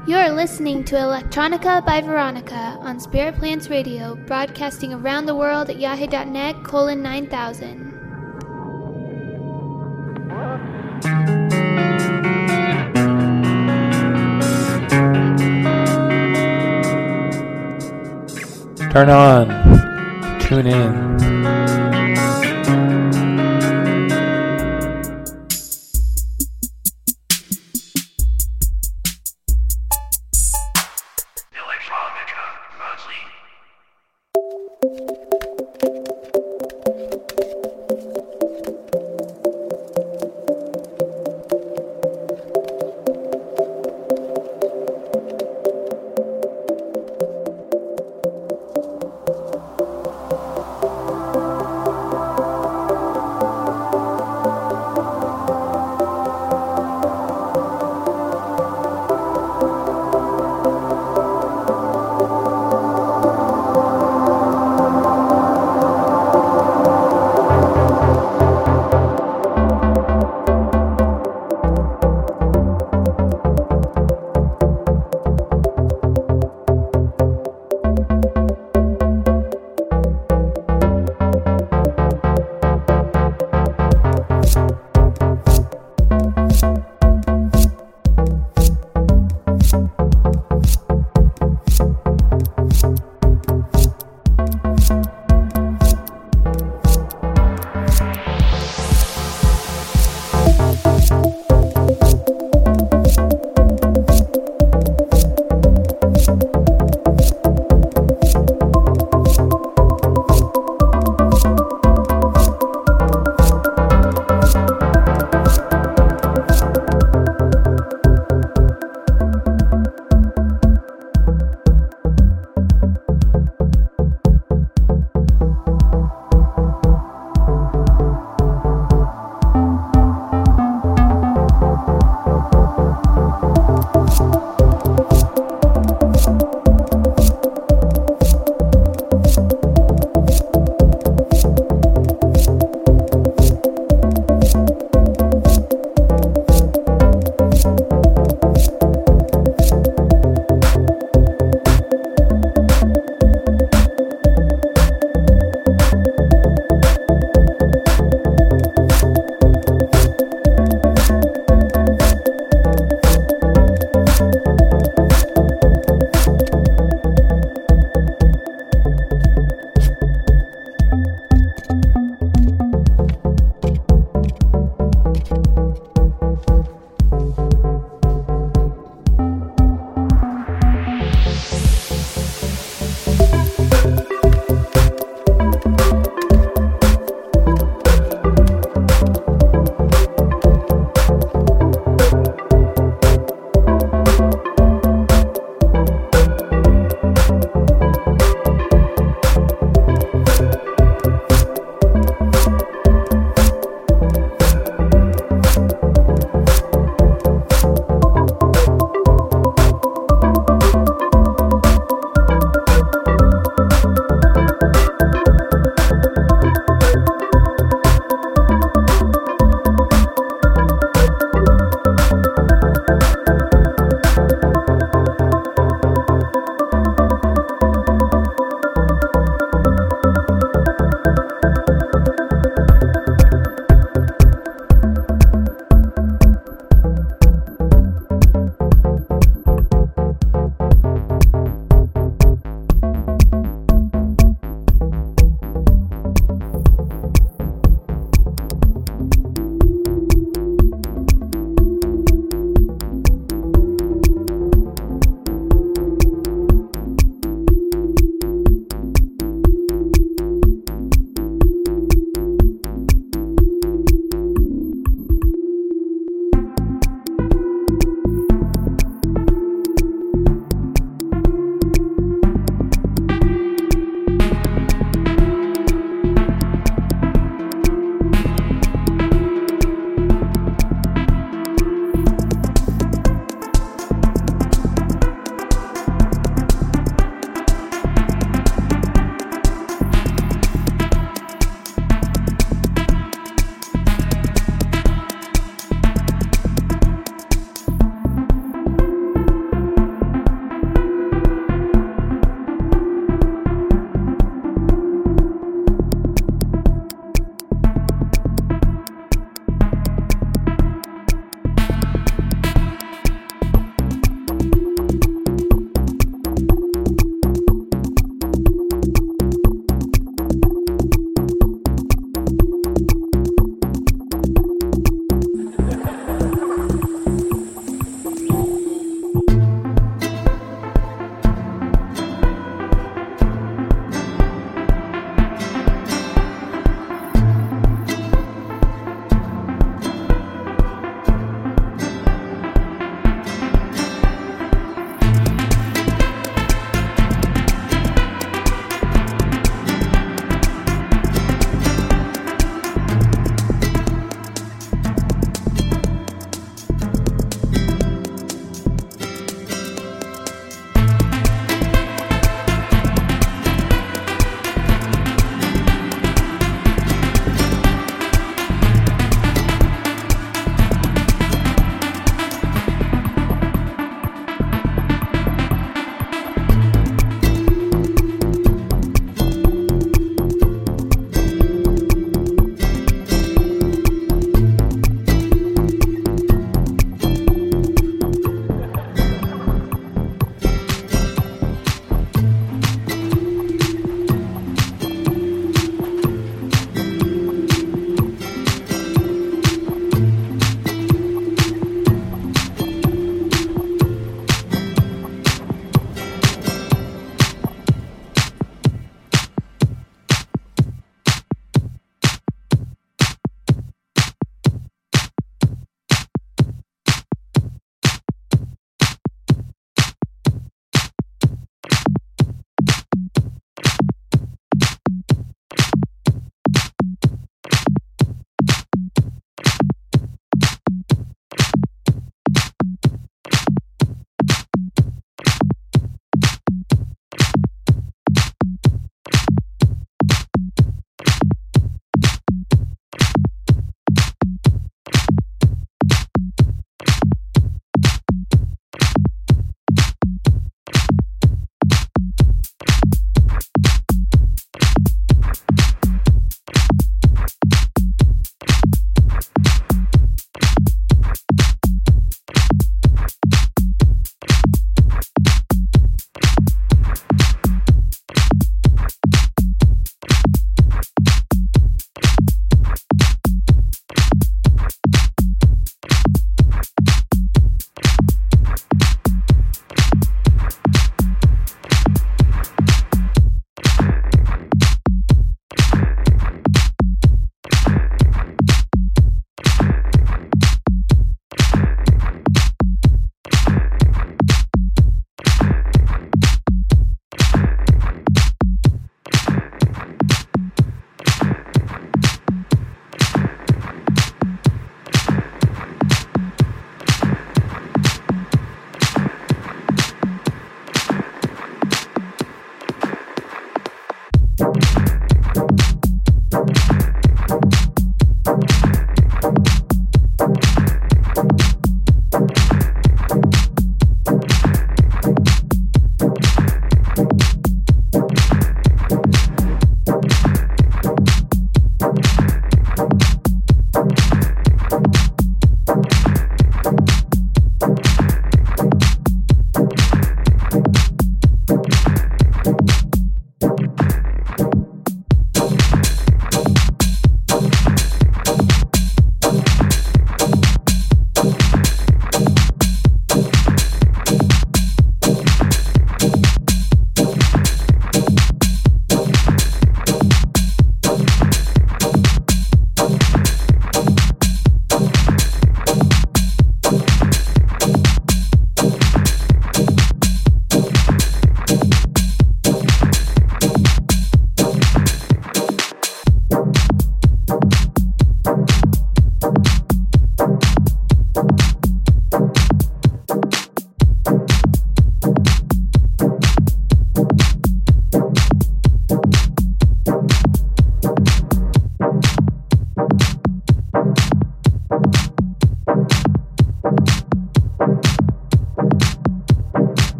You're listening to Electronica by Veronica on Spirit Plants Radio, broadcasting around the world at yahoo.net:9000. Turn on. Tune in.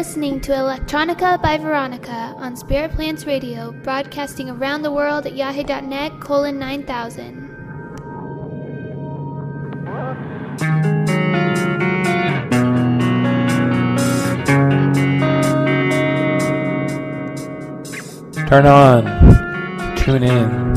listening to Electronica by Veronica on Spirit Plants Radio, broadcasting around the world at yahoo.net:9000. Turn on. Tune in.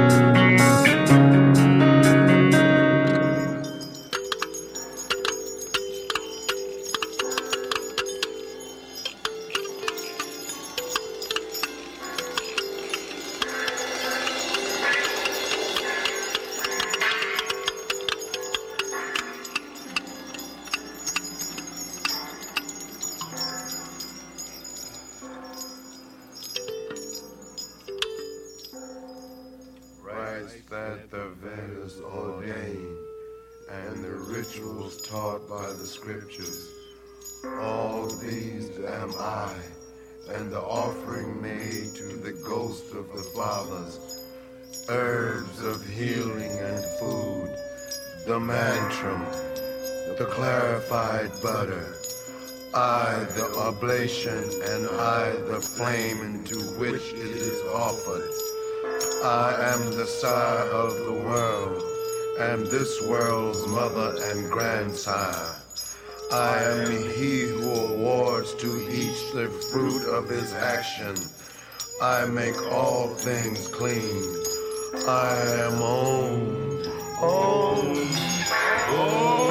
That the Vedas ordain, and the rituals taught by the scriptures. All these am I, and the offering made to the ghost of the fathers, herbs of healing and food, the mantram, the clarified butter, I the oblation, and I the flame into which it is offered. I am the sire of the world, and this world's mother and grandsire. I am he who awards to each the fruit of his action. I make all things clean. I am Om. Om. Om.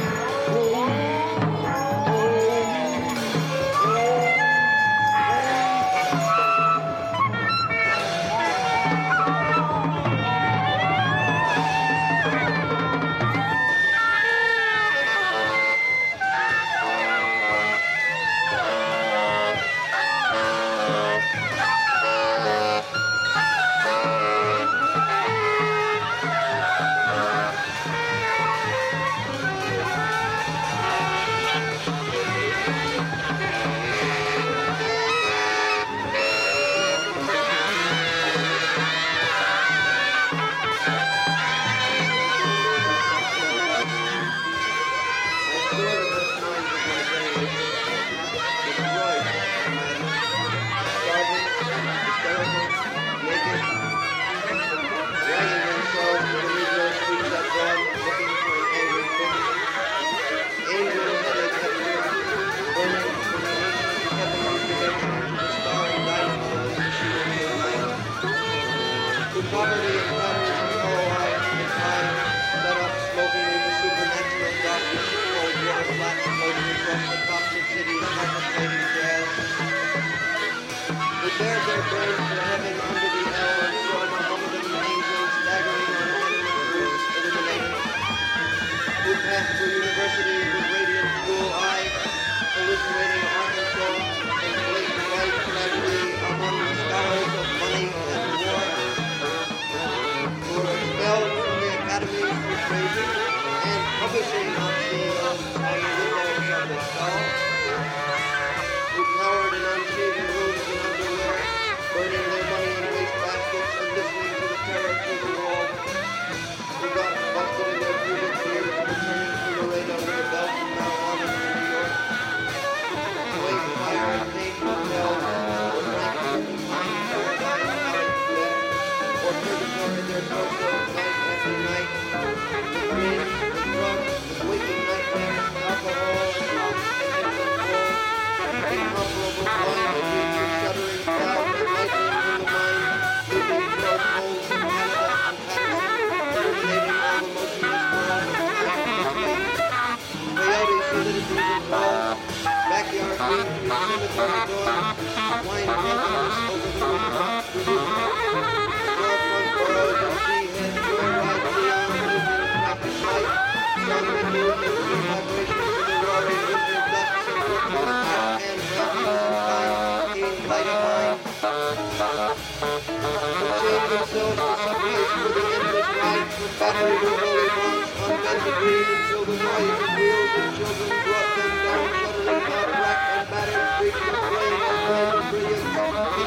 Battery were holy monks, unbended green until the noise of wheels and children brought them down, shuddering out, racked and battered, streaks of flame, and brilliant.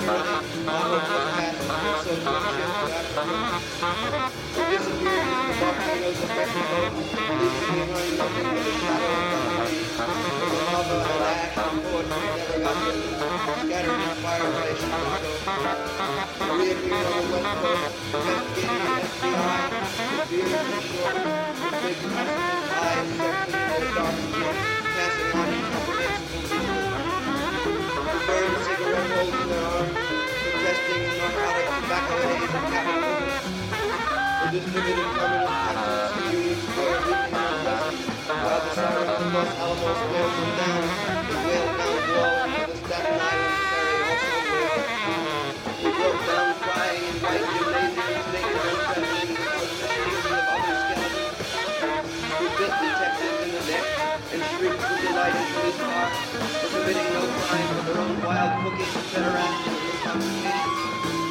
morning, Otto was past and social shift after He disappeared into the volcanoes of Mexico, leaving behind nothing but the shadow of the trees, where the lava and ash and poetry never got written, scattered in fire by Chicago. He reappeared on the West Coast, investigating the FBI, with beard and short, with big pacifist eyes set beneath their dark skin, passing on incomprehensible wisdom. Who burned cigarette holes in their arms, protesting narcotic tobacco aids and capitalism. Who distributed communist pamphlets in Union Square weekend addresses, while the siren of Los Alamos slowed them down, the whale-bound wall of the Staten Island ferry also wailed. Who broke down crying in white gymnasiums, naked untraveling before the machinery of other skeletons. Who bit detectives in the neck and shrieked with delight in police cars for committing no crime but their own wild cooking pederasty and intoxication.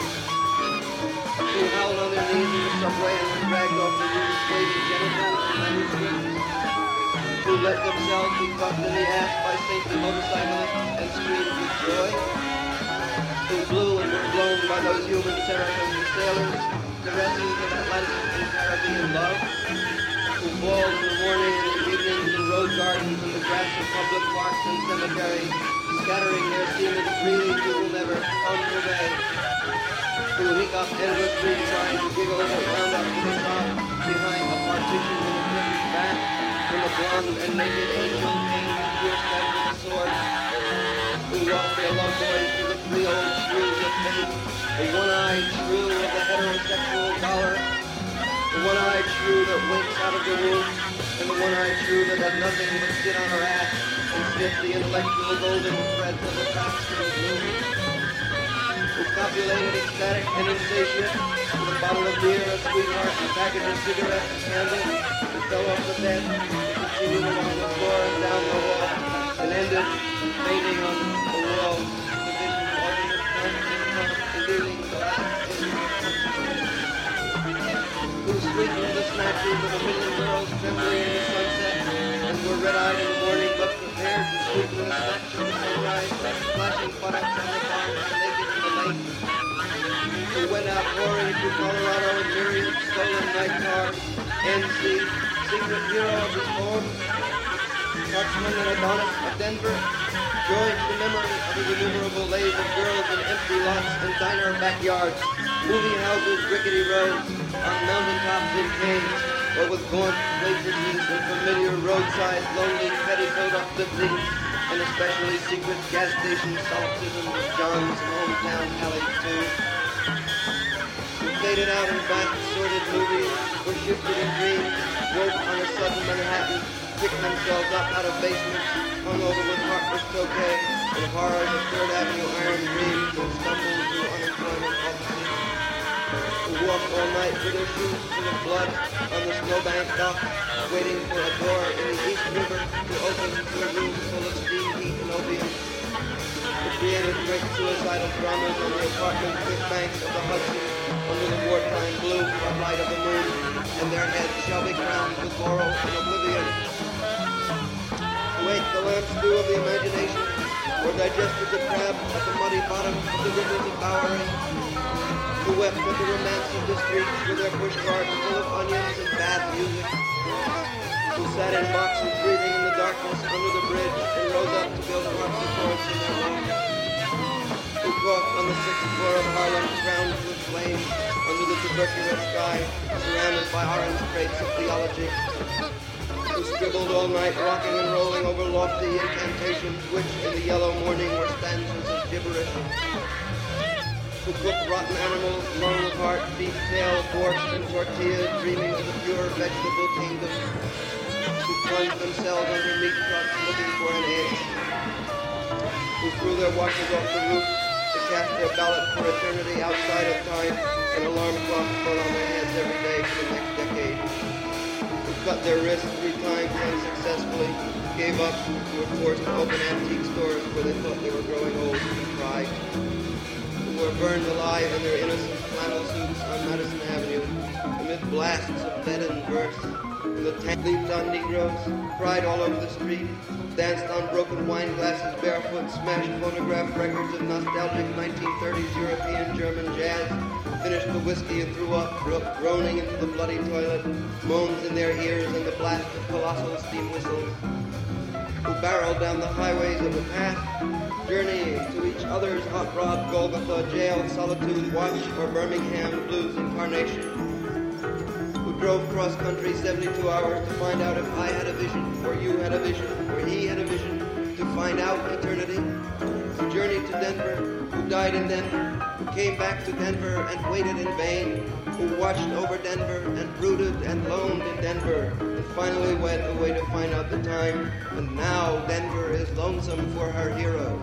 Who howled on their knees in the subway and were dragged off the roof's waving genitals and manuscripts. Who let themselves be fucked in the ass by saintly motorcyclists and screamed with joy. Who blew and were blown by those human seraphims and sailors, caresses of Atlantic and Caribbean love. Who bawled in the morning and the evenings in road gardens and the grass of public parks and cemeteries, scattering their semen freely to whomever comes their way. Who hiccup endlessly trying to giggle and round up to the top behind a partition in a British back when the blonde and naked angel came to pierce them with a sword. Who walked their love boys to the three old shrews of fate, the one-eyed shrew of the heterosexual dollar, the one-eyed shrew that winks out of the womb, and the one-eyed shrew that does nothing but sit on her ass and sniff the intellectual golden threads of the costume bloom. Who copulated ecstatic and insatiate with a bottle of beer, a sweetheart, a package of cigarettes, a candle, who fell off the bed, and continued along the floor and down the hall, and ended painting on the wall the vision of alternate front and revealing the last who sweetened the snatches of a million girls trembling in the sunset, and were red-eyed in the morning but prepared to sweeten the snatch of the sunrise, flashing buttocks on the farm and naked in the lake. Who went out roaring through Colorado in myriad stolen night cars, NC, secret hero of his poem, Marksman and Adonis of Denver, joined the memory of his innumerable lays of girls in empty lots and diner backyards, movie houses, rickety roads, on mountaintops in caves, or with gaunt waitresses and familiar roadside lonely petticoat upliftings, and especially secret gas station solipsism of John's hometown alley too. Who faded out in vast sordid movies, were shifted in dreams, woke on a sudden Manhattan, picked themselves up out of basements, hung over with heartless tokay, and horrors of Third Avenue iron dreams, and stumbled through unemployment offices. Who walked all night with their shoes full of blood on the snowbank dock, waiting for a door in the East River to open to a room full of steam heat and opium. Who created great suicidal dramas on the apartment cliff banks of the Hudson under the wartime blue of light of the moon, and their heads shall be crowned with laurel in oblivion. Who ate the lamb stew of the imagination, or digested the crab at the muddy bottom of the rivers of Bowery. Who wept at the romance of the streets with their pushcarts full of onions and bad music. Who sat in boxes breathing in the darkness under the bridge and rose up to build harpsichords in their lungs. Who coughed on the 6th floor of Harlem, crowned with flames under the tuberculous sky, surrounded by orange crates of theology. Who scribbled all night, rocking and rolling over lofty incantations, which in the yellow morning were stanzas of gibberish. Who cooked rotten animals, lung, heart, beef, tail, borscht, and tortillas, dreaming of the pure vegetable kingdom. Who plunged themselves under meat trucks looking for an egg. Who threw their washers off the roof to cast their ballot for eternity outside of time, and alarm clocks fell on their heads every day for the next decade. Who cut their wrists 3 times unsuccessfully, gave up, who were forced to open antique stores where they thought they were growing old, and cried. Who were burned alive in their innocent flannel suits on Madison Avenue, amid blasts of leaden verse. And the tank leaped on Negroes, cried all over the street, danced on broken wine glasses barefoot, smashed phonograph records of nostalgic 1930s European German jazz, finished the whiskey and threw up, groaning into the bloody toilet, moans in their ears and the blast of colossal steam whistles, who barreled down the highways of the past, journeying to each other's hot rod Golgotha, jail, solitude, watch, or Birmingham blues incarnation, who drove cross-country 72 hours to find out if I had a vision, or you had a vision, or he had a vision, to find out eternity, who journeyed to Denver, who died in Denver, who came back to Denver and waited in vain, who watched over Denver and brooded and loaned in Denver, and finally went away to find out the time, and now Denver is lonesome for her heroes,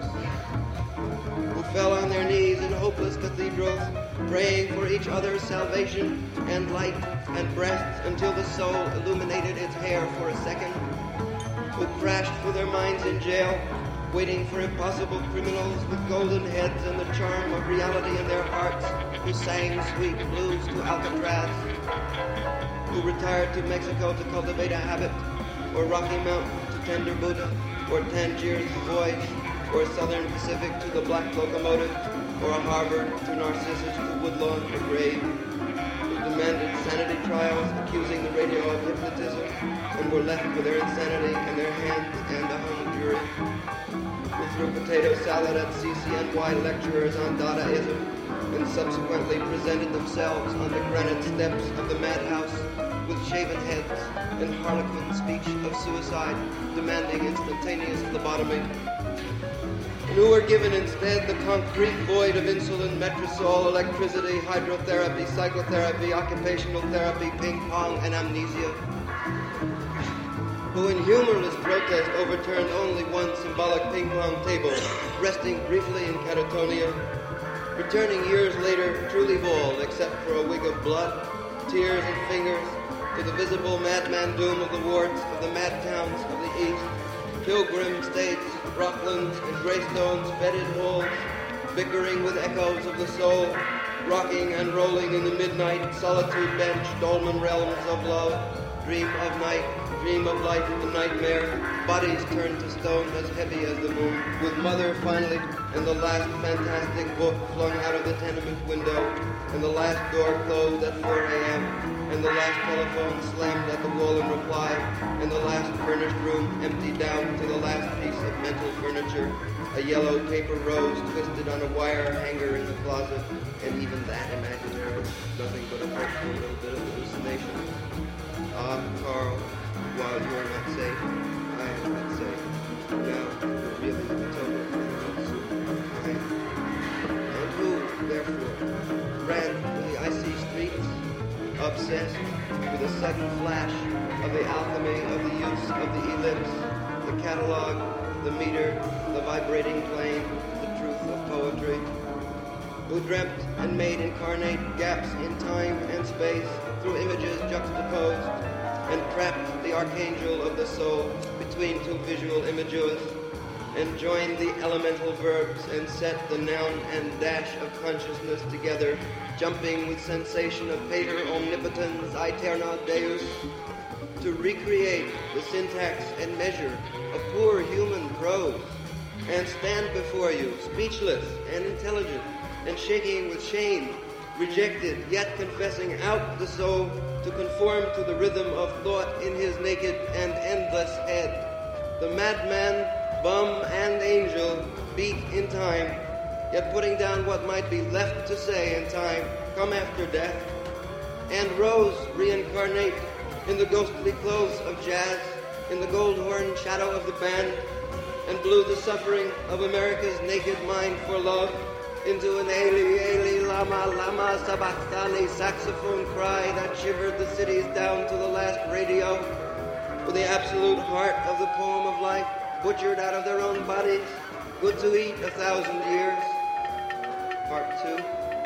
who fell on their knees in hopeless cathedrals, praying for each other's salvation and light and breath until the soul illuminated its hair for a second, who crashed for their minds in jail, waiting for impossible criminals with golden heads and the charm of reality in their hearts, who sang sweet blues to Alcatraz, who retired to Mexico to cultivate a habit, or Rocky Mountain to tender Buddha, or Tangier's voyage, or Southern Pacific to the black locomotive, or a Harvard to Narcissus to Woodlawn or Grave, who demanded sanity trials accusing the radio of hypnotism, and were left with their insanity in their hands and a hung jury, who threw potato salad at CCNY lecturers on Dadaism, and subsequently presented themselves on the granite steps of the madhouse with shaven heads and harlequin speech of suicide, demanding instantaneous phlebotomy, and who were given instead the concrete void of insulin, Metrisol, electricity, hydrotherapy, psychotherapy, occupational therapy, ping pong, and amnesia, who in humorless protest overturned only one symbolic ping pong table, resting briefly in catatonia, returning years later truly bald except for a wig of blood, tears and fingers, to the visible madman doom of the wards of the mad towns of the East, pilgrim states, rocklands, and greystones, bedded halls, bickering with echoes of the soul, rocking and rolling in the midnight, solitude bench, dolmen realms of love, dream of night, dream of life, the nightmare, bodies turned to stone as heavy as the moon, with mother finally, and the last fantastic book flung out of the tenement window, and the last door closed at 4 a.m., and the last telephone slammed at the wall in reply, and the last furnished room emptied down to the last piece of mental furniture, a yellow paper rose twisted on a wire hanger in the closet, and even that imaginary, nothing but a hopeful little bit of hallucination. Ah, Carl, while you are not safe, I am not safe. Now, you're really the total I am. And who, therefore, ran through the icy streets, obsessed with a sudden flash of the alchemy of the use of the ellipse, the catalog, the meter, the vibrating plane, the truth of poetry, who dreamt and made incarnate gaps in time and space through images juxtaposed, and trapped the archangel of the soul between two visual images, and joined the elemental verbs and set the noun and dash of consciousness together, jumping with sensation of pater omnipotens aeterna deus, to recreate the syntax and measure of poor human prose, and stand before you, speechless and intelligent, and shaking with shame, rejected, yet confessing out the soul to conform to the rhythm of thought in his naked and endless head. The madman, bum, and angel beat in time, yet putting down what might be left to say in time, come after death, and rose reincarnate in the ghostly clothes of jazz, in the gold horn shadow of the band, and blew the suffering of America's naked mind for love into an Eli, Eli, Lama, Lama, Sabachthani saxophone cry that shivered the cities down to the last radio, with the absolute heart of the poem of life, butchered out of their own bodies, good to eat 1,000 years. Part 2.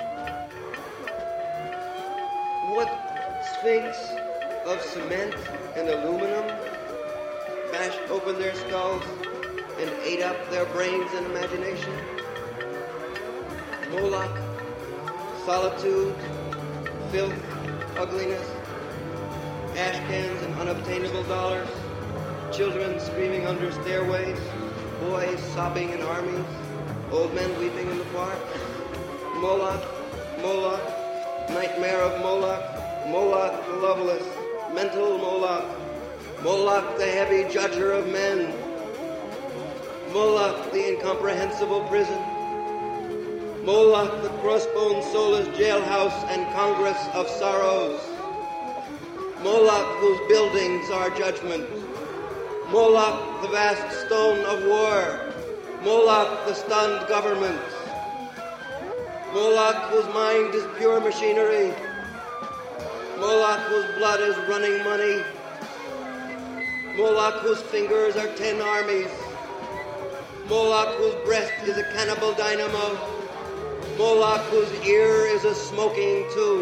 What sphinx of cement and aluminum bashed open their skulls and ate up their brains and imagination? Moloch, solitude, filth, ugliness, ash cans and unobtainable dollars, children screaming under stairways, boys sobbing in armies, old men weeping in the park. Moloch, Moloch, nightmare of Moloch, Moloch the loveless, mental Moloch, Moloch the heavy judger of men, Moloch the incomprehensible prison, Moloch the crossbone soulless jailhouse and congress of sorrows, Moloch whose buildings are judgment, Moloch the vast stone of war, Moloch the stunned government, Moloch whose mind is pure machinery, Moloch whose blood is running money, Moloch whose fingers are 10 armies, Moloch whose breast is a cannibal dynamo, Moloch whose ear is a smoking tomb,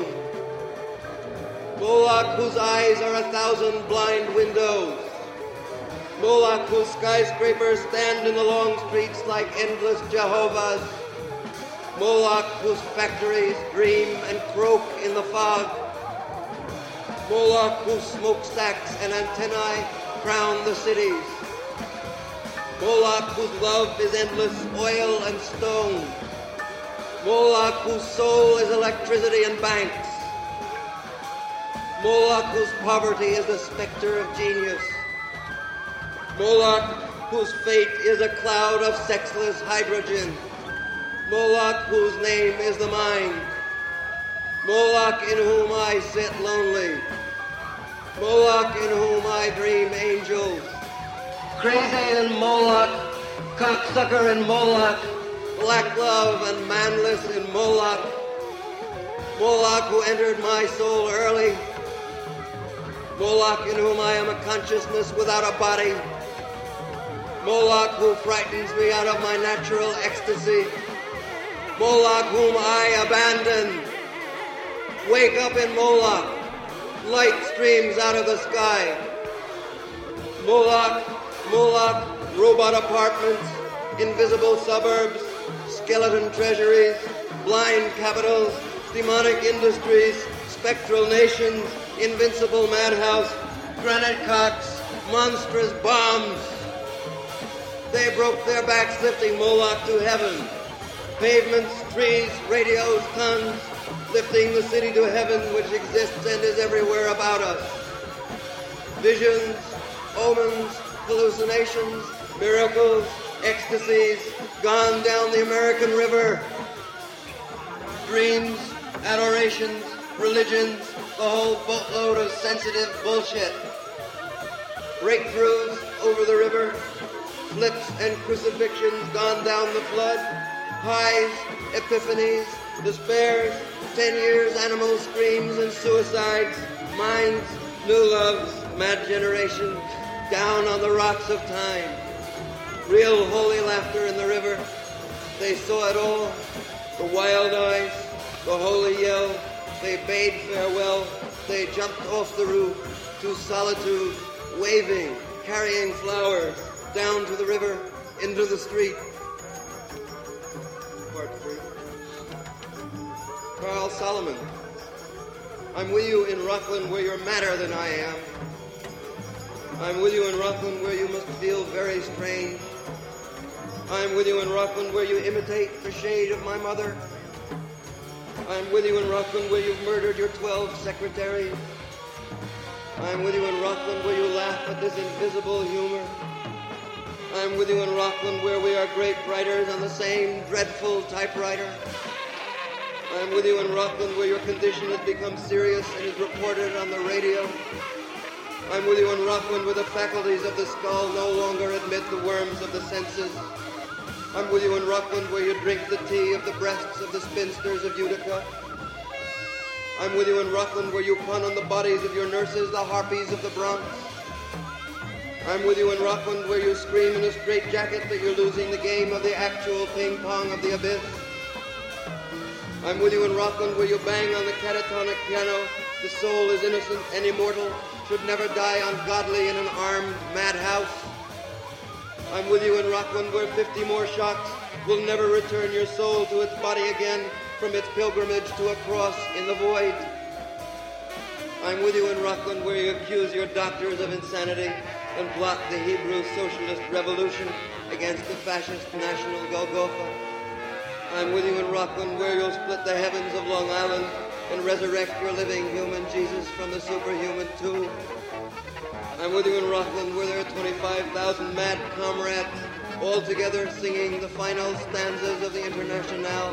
Moloch whose eyes are 1,000 blind windows, Moloch whose skyscrapers stand in the long streets like endless Jehovahs, Moloch whose factories dream and croak in the fog, Moloch whose smokestacks and antennae crown the cities, Moloch whose love is endless oil and stone, Moloch whose soul is electricity and banks, Moloch whose poverty is the specter of genius, Moloch whose fate is a cloud of sexless hydrogen, Moloch whose name is the mind, Moloch in whom I sit lonely, Moloch in whom I dream angels, crazy in Moloch, cocksucker in Moloch, black love and manless in Moloch, Moloch who entered my soul early, Moloch in whom I am a consciousness without a body, Moloch who frightens me out of my natural ecstasy, Moloch whom I abandon. Wake up in Moloch, light streams out of the sky. Moloch, Moloch, robot apartments, invisible suburbs, skeleton treasuries, blind capitals, demonic industries, spectral nations, invincible madhouse, granite cocks, monstrous bombs. They broke their backs lifting Moloch to heaven. Pavements, trees, radios, tons, lifting the city to heaven which exists and is everywhere about us. Visions, omens, hallucinations, miracles, ecstasies, gone down the American River. Dreams, adorations, religions, the whole boatload of sensitive bullshit. Breakthroughs over the river, flips and crucifixions gone down the flood, highs, epiphanies, despairs, 10 years animal screams and suicides, minds, new loves, mad generation, down on the rocks of time. Real holy laughter in the river. They saw it all, the wild eyes, the holy yell. They bade farewell. They jumped off the roof to solitude, waving, carrying flowers, down to the river, into the street. Part 3. Carl Solomon. I'm with you in Rockland where you're madder than I am. I'm with you in Rockland where you must feel very strange. I'm with you in Rockland where you imitate the shade of my mother. I'm with you in Rockland where you've murdered your 12 secretaries. I'm with you in Rockland where you laugh at this invisible humor. I'm with you in Rockland where we are great writers on the same dreadful typewriter. I'm with you in Rockland where your condition has become serious and is reported on the radio. I'm with you in Rockland where the faculties of the skull no longer admit the worms of the senses. I'm with you in Rockland where you drink the tea of the breasts of the spinsters of Utica. I'm with you in Rockland where you pun on the bodies of your nurses, the harpies of the Bronx. I'm with you in Rockland where you scream in a straitjacket that you're losing the game of the actual ping pong of the abyss. I'm with you in Rockland where you bang on the catatonic piano. The soul is innocent and immortal, should never die ungodly in an armed madhouse. I'm with you in Rockland where 50 more shocks will never return your soul to its body again from its pilgrimage to a cross in the void. I'm with you in Rockland, where you accuse your doctors of insanity and plot the Hebrew socialist revolution against the fascist national Golgotha. I'm with you in Rockland, where you'll split the heavens of Long Island and resurrect your living human Jesus from the superhuman tomb. I'm with you in Rockland, where there are 25,000 mad comrades all together singing the final stanzas of the Internationale.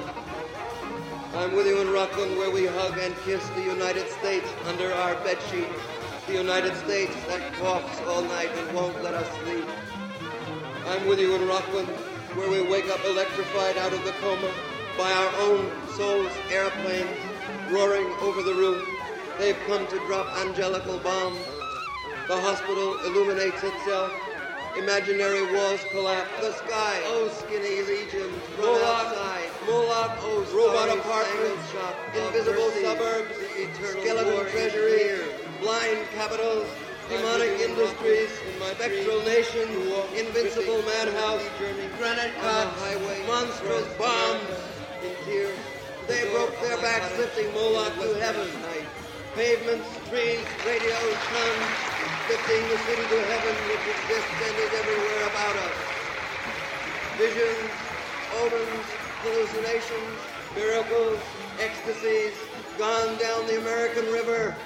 I'm with you in Rockland, where we hug and kiss the United States under our bedsheet, the United States that coughs all night and won't let us sleep. I'm with you in Rockland, where we wake up electrified out of the coma by our own souls' airplanes roaring over the roof. They've come to drop angelical bombs. The hospital illuminates itself. Imaginary walls collapse. The sky, oh skinny legions, run outside. Moloch, oh robot apartments, invisible suburbs, skeleton treasuries, blind capitals, demonic industries, spectral nations, invincible madhouse, granite cops, monstrous bombs. In tears, they broke their backs lifting Moloch to heaven. Pavements, trees, radios, suns, lifting the city to heaven which exists and is everywhere about us. Visions, omens, hallucinations, miracles, ecstasies, gone down the American River.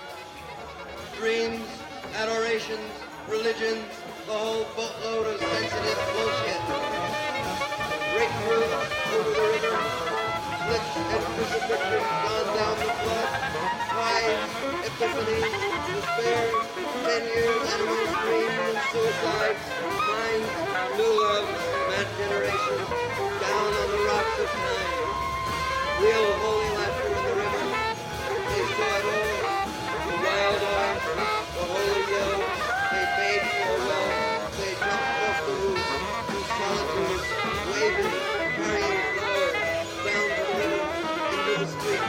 Dreams, adorations, religions, the whole boatload of sensitive bullshit. Breakthrough over the river, slips and crucifixions gone down the flood, cries, epiphanies, despair, 10 years, animal screams and suicides, minds, new loves, mad generation, down on the rocks of time. Real holy laughter in the river, they saw it all, the wild eyes, the holy yell, they bade farewell, they jumped off the roof, through solitude, waving, carrying flowers, down to the river, into the street.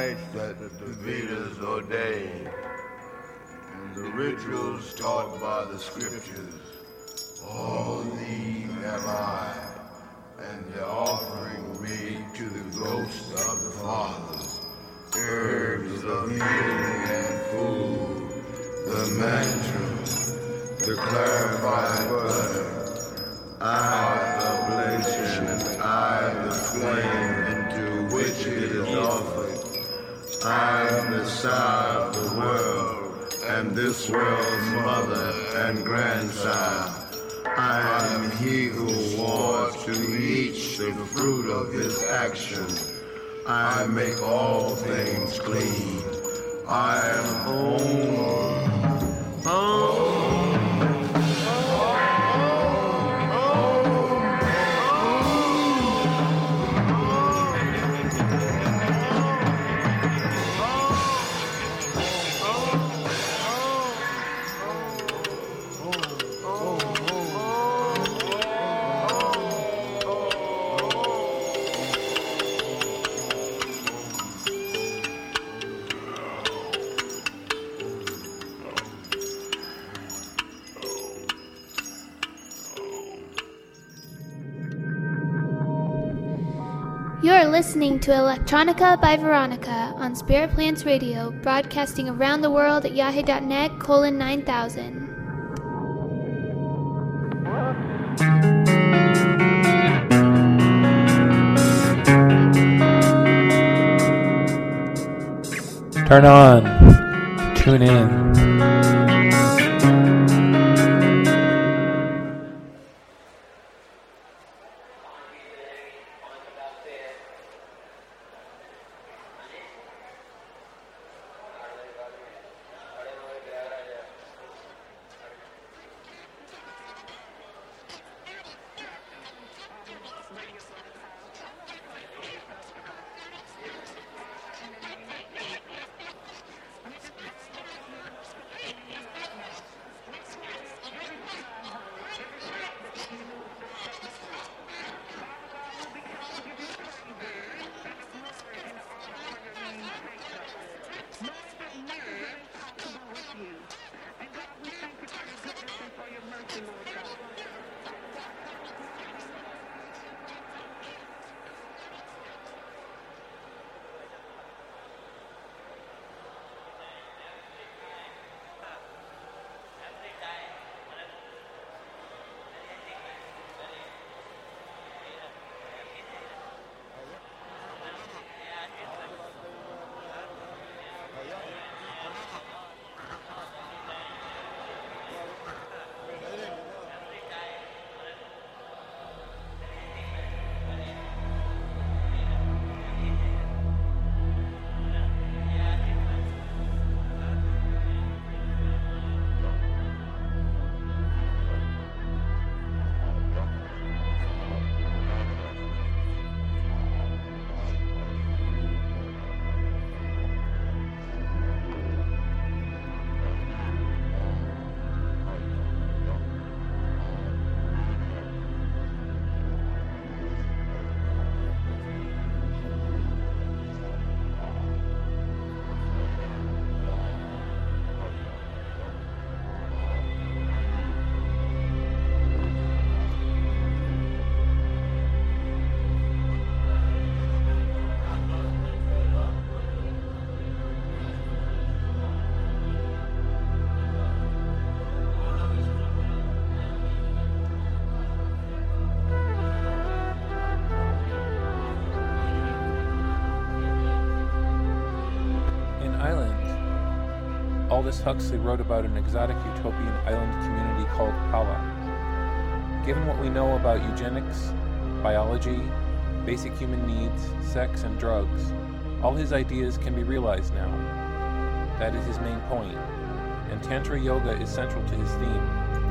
rites that the Vedas ordain, and the rituals taught by the scriptures. All these am I, and the offering made to the ghosts of the fathers, herbs of healing and food, the mantra, the clarified butter, eye of ablation, and eye of flame into which it is offered. I am the sire of the world, and this world's mother and grandsire. I am he who awards to each the fruit of his action. I make all things clean. I am Om. You're listening to Electronica by Veronica on Spirit Plants Radio, broadcasting around the world at yahoo.net:9000. Turn on. Tune in. Aldous Huxley wrote about an exotic utopian island community called Kala. Given what we know about eugenics, biology, basic human needs, sex, and drugs, all his ideas can be realized now. That is his main point, and Tantra Yoga is central to his theme.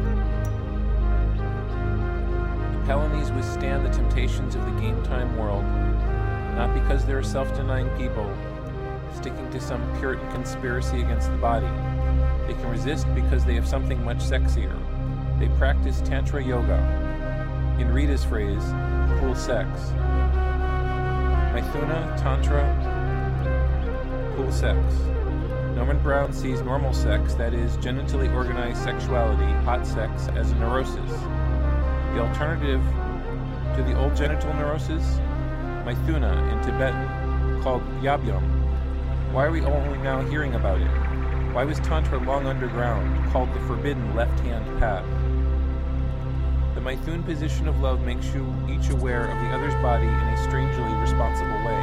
The Palanese withstand the temptations of the game-time world, not because they are self-denying people, sticking to some Puritan conspiracy against the body. They can resist because they have something much sexier. They practice Tantra Yoga. In Rita's phrase, cool sex. Maithuna, Tantra, equals sex. Norman Brown sees normal sex, that is, genitally organized sexuality, hot sex, as a neurosis. The alternative to the old genital neurosis? Maithuna in Tibetan, called Yabyum. Why are we only now hearing about it? Why was Tantra long underground, called the forbidden left-hand path? The Maithun position of love makes you each aware of the other's body in a strangely responsible way.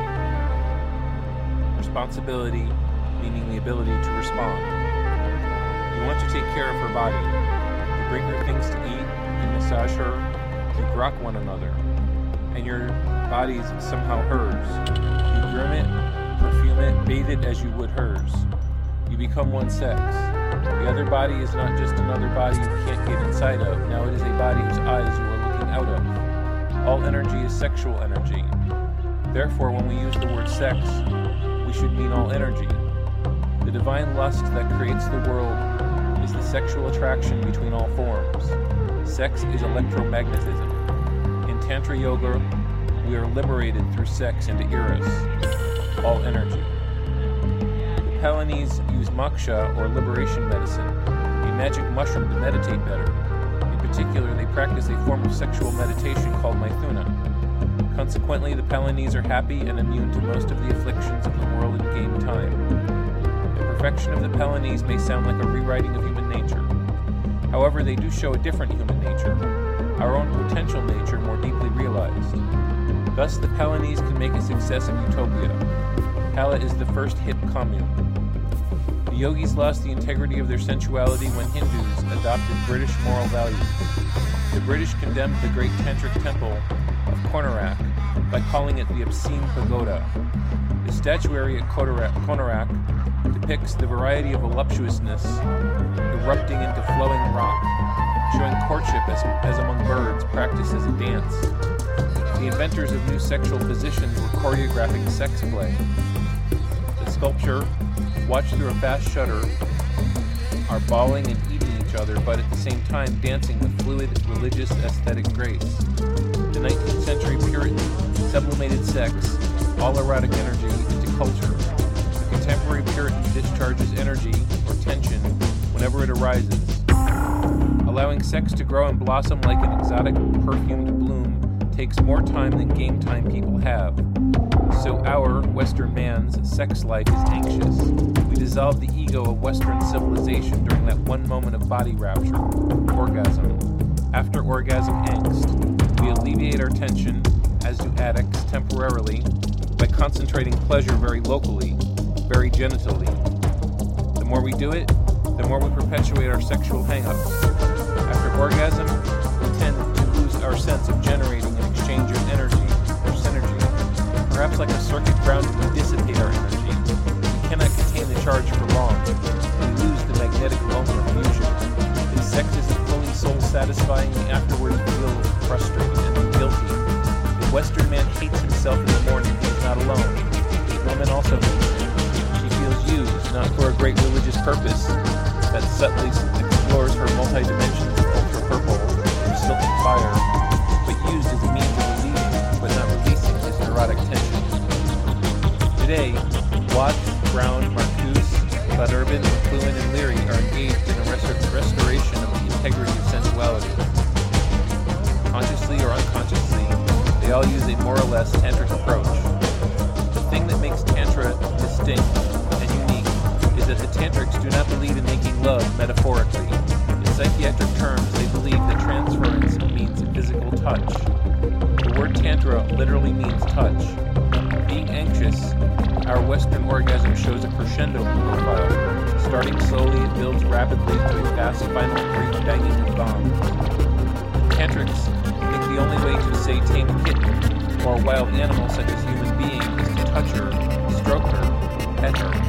Responsibility meaning the ability to respond. You want to take care of her body. You bring her things to eat, you massage her, you grok one another, and your body's somehow hers. You groom it, perfume it, bathe it as you would hers. You become one sex. The other body is not just another body you can't get inside of. Now it is a body whose eyes you are looking out of. All energy is sexual energy. Therefore, when we use the word sex, we should mean all energy. The divine lust that creates the world is the sexual attraction between all forms. Sex is electromagnetism. In Tantra Yoga, we are liberated through sex into Eros, all energy. The Palanese use moksha, or liberation medicine, a magic mushroom, to meditate better. In particular, they practice a form of sexual meditation called Maithuna. Consequently, the Palanese are happy and immune to most of the afflictions of the world in game time. The perfection of the Palanese may sound like a rewriting of human nature. However, they do show a different human nature, our own potential nature more deeply realized. Thus, the Palanese can make a success of utopia. Pala is the first hip commune. The yogis lost the integrity of their sensuality when Hindus adopted British moral values. The British condemned the great tantric temple of Konarak by calling it the obscene pagoda. The statuary at Konarak depicts the variety of voluptuousness erupting into flowing rock, showing courtship as among birds practiced as a dance. The inventors of new sexual positions were choreographing sex play. The sculpture, watched through a fast shutter, are bawling and eating each other, but at the same time dancing with fluid, religious, aesthetic grace. The 19th century Puritan sublimated sex, all erotic energy, into culture. The contemporary Puritan discharges energy, or tension, whenever it arises. Allowing sex to grow and blossom like an exotic, perfumed bloom takes more time than game time people have. So our, Western man's, sex life is anxious. We dissolve the ego of Western civilization during that one moment of body rapture, orgasm. After orgasm angst, we alleviate our tension, as do addicts, temporarily, by concentrating pleasure very locally, very genitally. The more we do it, the more we perpetuate our sexual hang-ups. After orgasm, we tend to lose our sense of generating an exchange of energy, or synergy. Perhaps like a circuit grounded, we dissipate our energy. We cannot contain the charge for long. We lose the magnetic moment of fusion. If sex isn't fully soul-satisfying, we afterwards feel frustrated and guilty. The Western man hates himself in the morning. He's not alone. The woman also hates him. She feels used, not for a great religious purpose that subtly explores her multi-dimensions of ultra-purple or silken fire, but used as a means of relieving, but not releasing, his neurotic tension. Today, Watts, Brown, Marcuse, Bud-Urban, McLuhan, and Leary are engaged in a restoration of the integrity of sensuality. Consciously or unconsciously, they all use a more or less tantric approach. The thing that makes Tantra distinct and unique is that the tantrics do not believe in making love metaphorically. In psychiatric terms, they believe that transference means physical touch. The word tantra literally means touch. Being anxious, our Western orgasm shows a crescendo profile. Starting slowly, it builds rapidly to a fast final brief banging of gongs. Tantrics think the only way to, say, tame a kitten or a wild animal such as human being is to touch her, stroke her, pet her.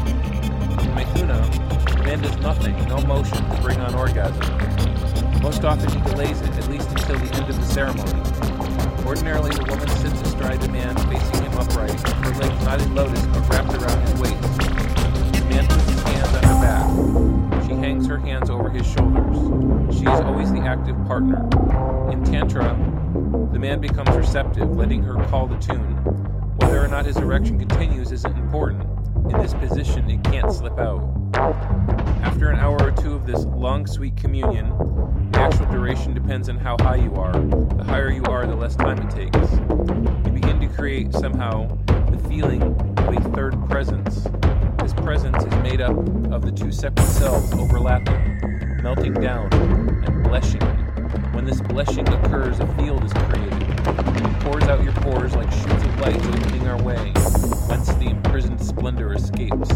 In Maithuna, the man does nothing, no motion, to bring on orgasm. Most often he delays it, at least until the end of the ceremony. Ordinarily, the woman sits astride the man, facing him upright, her legs not in lotus but wrapped around his waist. The man puts his hands on her back. She hangs her hands over his shoulders. She is always the active partner. In Tantra, the man becomes receptive, letting her call the tune. Whether or not his erection continues isn't important. in this position, it can't slip out. After an hour or two of this long, sweet communion, the actual duration depends on how high you are. The higher you are, the less time it takes. You begin to create, somehow, the feeling of a third presence. This presence is made up of the two separate selves overlapping, melting down, and bleshing. When this bleshing occurs, a field is created. It pours out your pores like shoots of light opening our way, whence the imprisoned splendor escapes.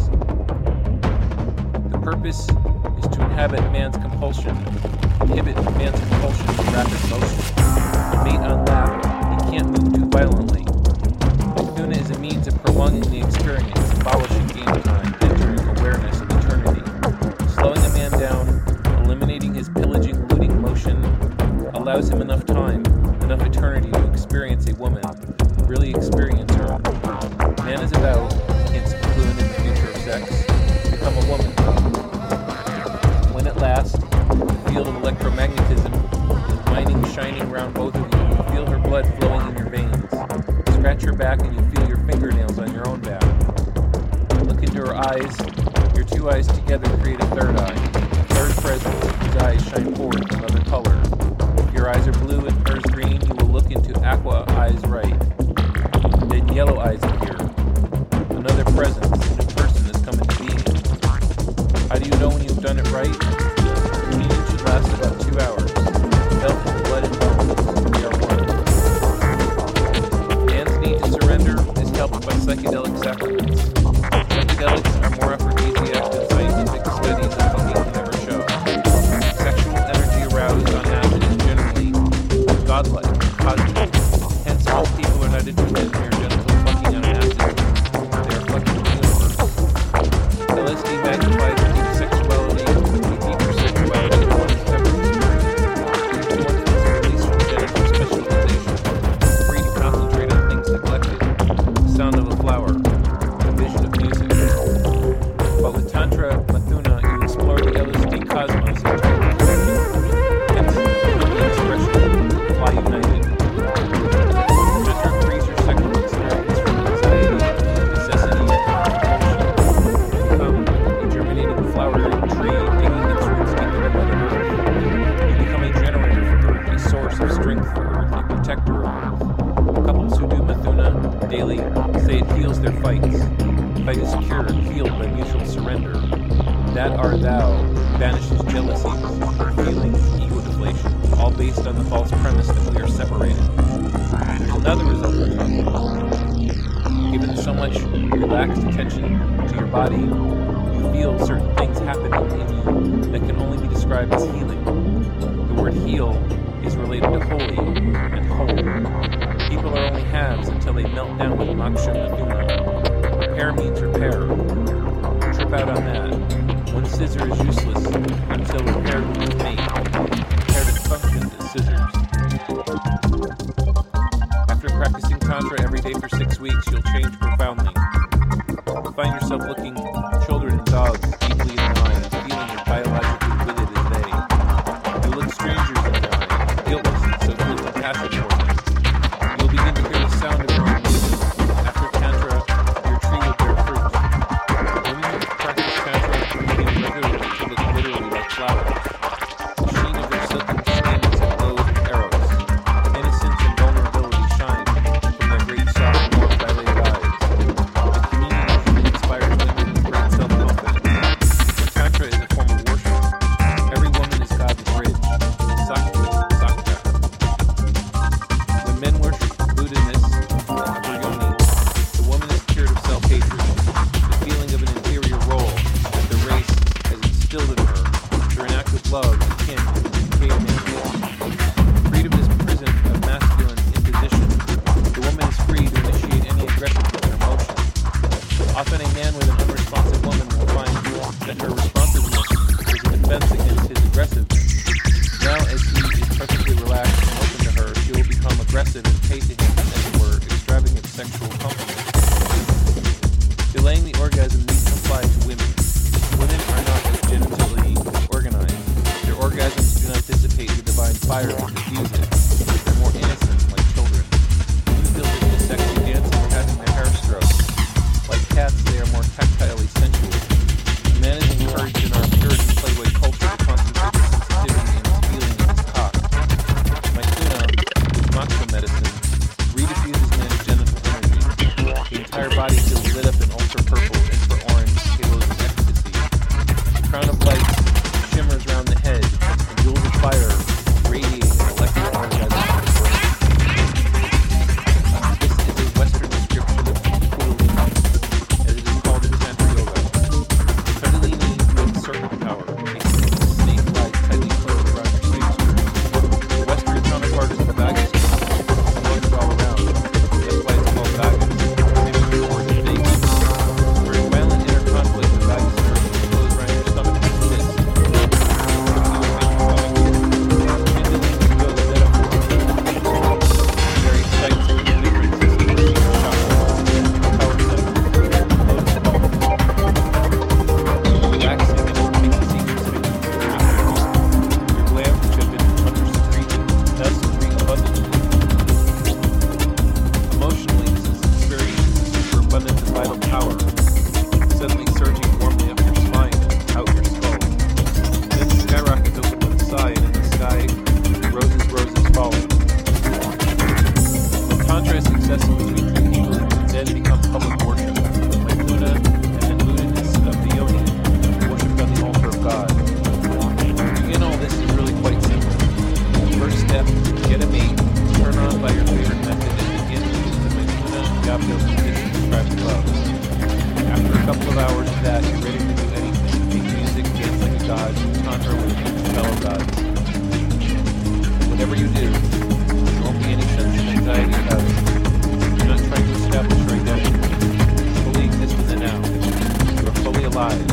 The purpose is to inhibit man's compulsion to rapid motion. Mate on lap, he can't move too violently. Mathuna is a means of prolonging the experience, abolishing game time, entering awareness of eternity. Slowing a man down, eliminating his pillaging, looting motion, allows him enough time, enough eternity to experience a woman, really experience her. Man is about, hints fluent in the future of sex, to become a woman. When at last, the field of electromagnetism is mining, shining around both of you, you feel her blood flowing in your veins. Scratch her back and you feel your fingernails on your own back. Look into her eyes. Your two eyes together create a third eye. A third presence whose eyes shine forth another color. If your eyes are blue and hers green, you will look into aqua eyes right. Then yellow eyes appear. Another presence, a new person has come into being. How do you know when you've done it right? The communion should last about 2 hours. Felt in blood and bones, we are one. Man's need to surrender is helped by psychedelic sacraments. Psychedelics are more aphrodisiac than scientific studies of fucking can ever show. Sexual energy aroused on acid is generally godlike, cosmic. Hence, most people are not interested in mere genital fucking on acid. They are fucking the universe. LSD magnifies deep sexuality, the deeper sexuality of one's ever experienced. One feels a release from genital specialization, free to concentrate on things neglected. The sound of a flower, the vision of music. But with Tantra Mathuna, you explore the LSD cosmos in total connection. Hence, the expression, fly united. Tantra frees your sexual experience from anxiety, necessity, and compulsion. You become a germinating flowering tree, digging its roots deep into Mother Earth. You become a generator for Earth, a source of strength for Earth, a protector of Earth. Couples who do Mathuna daily say it heals their fights. Fight is cured, healed by mutual surrender. That are thou banishes jealousies, feelings, ego deflation, all based on the false premise that we are separated. There's another result we're talking about. Given so much relaxed attention to your body, you feel certain things happening in you that can only be described as healing. The word heal is related to holy and whole. People are only halves until they melt down with moksha mathuna. Repair means repair. Trip out on that. One scissor is useless until repaired with mate. Repaired its function as scissors. After practicing Tantra every day for 6 weeks, you'll change profoundly. You'll find yourself looking children and dogs deeply in the eyes, feeling as biologically vivid as they. You'll look strangers in the eye, guiltless and so full of compassion for them. You'll begin to hear the sound of your own music. After Tantra, your tree will bear fruit. Women who practice Tantra begin regularly to look literally like flowers. The sheen of their silken skins glows with arrows. Innocence and vulnerability shine from their great soft, warm, dilated eyes. The communion usually inspires women with great self-confidence. Tantra is a form of worship. Every woman is God's bridge. Sakti, Sakta. When men worship Buddha-ness and Yoni, the woman is cured of self-hatred, the feeling of an inferior role that the race has instilled in her through an act of love akin to caveman role. Freedom is prison of masculine imposition. The woman is free to initiate any aggression with her emotion. Often a man with an unresponsive woman will find that her responsiveness is a defense against his aggressiveness. Now, as he is perfectly relaxed and open to her, she will become aggressive and pay to him, as it were, extravagant sexual compliments. Delaying the orgasm needs to apply to women. Women are not as genitally organized. Their orgasms do not dissipate the divine fire and diffuse it. They're more innocent, like children. You feel just as sexy dancing or having their hair stroked. Like cats, they are more tactilely sensual. The man is encouraged in our Puritan Playboy culture to concentrate his sensitivity and his feeling in his cock. My tuna, with macho medicine, rediffuses man's genital energy. The entire body feels lit up in ultra-purple, infra-orange halos of ecstasy. The crown of lights shimmers round the head, and jewels of fire radiate an electric orgasm from the brain. This is a Western description of Kundalini, as it is called in Tantra Yoga. Kundalini wields serpent power, making a snake-like tightly curled around your sphincter. The Western counterpart is the vagus nerve, flows all around. That's why it's called vagus, maybe the word is vagus. During violent inner conflict, the vagus nerve flows around your stomach like this. Whatever you do, there won't be any sense of anxiety about it. You're not trying to establish your identity. You fully exist in the now. You are fully alive.